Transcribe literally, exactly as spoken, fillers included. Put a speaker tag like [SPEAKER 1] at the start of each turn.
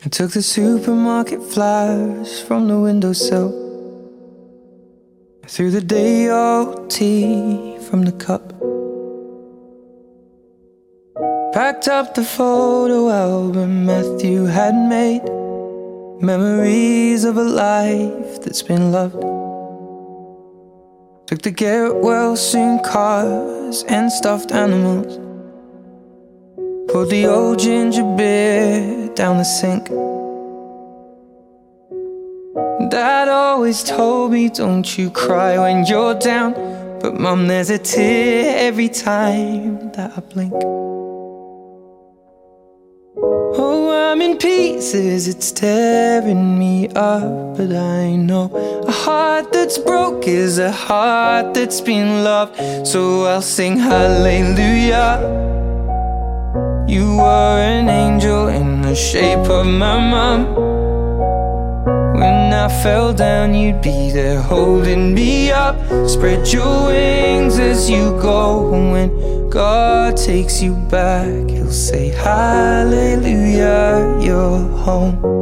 [SPEAKER 1] took the supermarket flyers from the windowsill, threw the day old tea from the cup, packed up the photo album Matthew had made, memories of a life that's been loved. Took the get well soon cars and stuffed animals, poured the old ginger beer down the sink. Dad always told me, don't you cry when you're down, but Mum, there's a tear every time that I blink. Oh, I'm in pieces, it's tearing me up, but I know a heart that's broke is a heart that's been loved. So I'll sing hallelujah. You were an angel in the shape of my mum. When I fell down, you'd be there holding me up. Spread your wings as you go. When God takes you back, He'll say hallelujah, you're home.